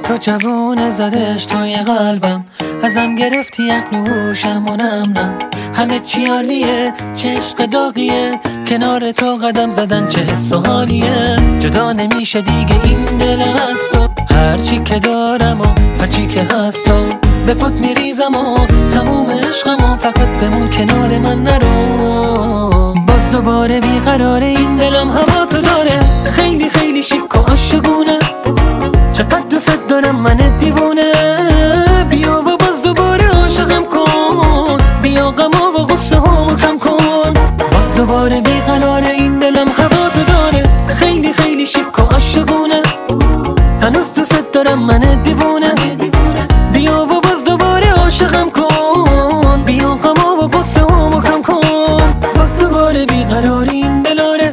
تو جوونه زدش توی قلبم، ازم گرفتی عقل و هوشم و نم همه چی عالیه، چه عشق داغیه، کنار تو قدم زدن چه حس و حالیه. جدا نمیشه دیگه این دل از تو، هرچی که دارم و هرچی که هست تو به پات میریزم و تموم عشقم و فقط بمون کنار من نرو. باز دوباره بیقراره این دلم هوا تو داره، خیلی خیلی شیک و عاشقونه، چقدر دوست دارم من دیوونه. بیا و باز دوباره عاشقم کن، بیا غم و غصه هامو کم کن. باز دوباره بیقراره این دلم هوا تو داره، خیلی خیلی شیک و عاشقونه، هنوز دوست دارم من دیوونه. بیا و باز دوباره عاشقم کن، بیا غم و غصه هامو کم کن. باز دوباره بیقراره این دلاره.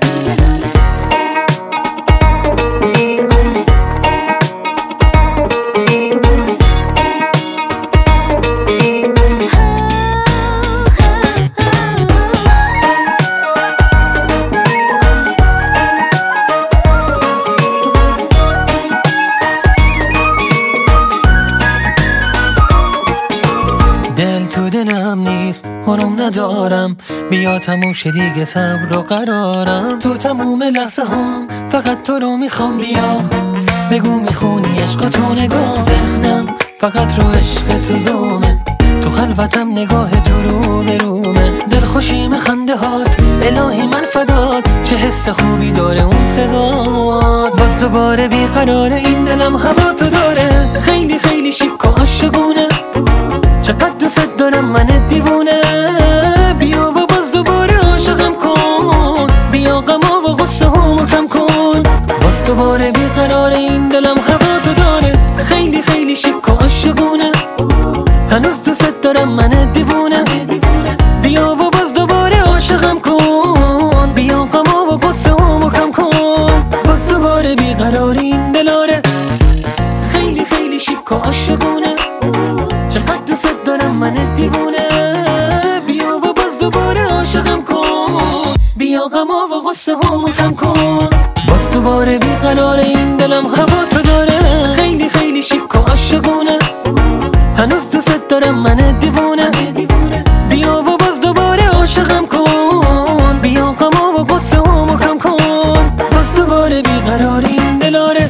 دل تو دلم نیست، هنوم ندارم، بیا تموم شه دیگه صبر و قرارم. تو تموم لحظه هم فقط تو رو میخوام، بیا بگو میخونی عشق تو نگاه. ذهنم فقط رو عشق تو زومه، تو خلوتم نگاه تو رو به رومه. دلخوشیم خنده هات الهی من فدات، چه حس خوبی داره اون صدات. باز دوباره بیقراره این دلم هوا تو داره، خیلی خیلی شیک و عاشقونه، چقدر دوست دارم من دیوونه. بیا و باز دوباره عاشقم کن، بیا غم و غصه هامو کم کن. باز دوباره بیقراره این دلم هوا تو داره، خیلی خیلی شیک و عاشقونه، هنوز دوست دارم من دیوونه. بیا و باز دوباره عاشقم کن، بیا غم و غصه هامو کم کن. باز دوباره بیقراره این دلاره، خیلی خیلی شیک و عاشقونه، چقدر دوست دارم من دیوونه. بیا و باز دوباره عاشقم کن، بیا غم و غصه هامو کم کن. باز دوباره بیقراره این دلم هوا تو داره، خیلی خیلی شیک و عاشقونه، هنوز دوست دارم من دیوونه. بیا و باز دوباره عاشقم کن، بیا غم و غصه هامو کم کن. باز دوباره بیقراره این دلاره.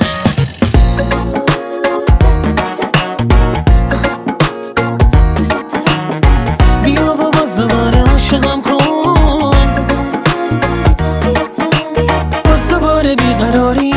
بیا و باز دوباره عاشقم کن، باز دوباره بیقراری.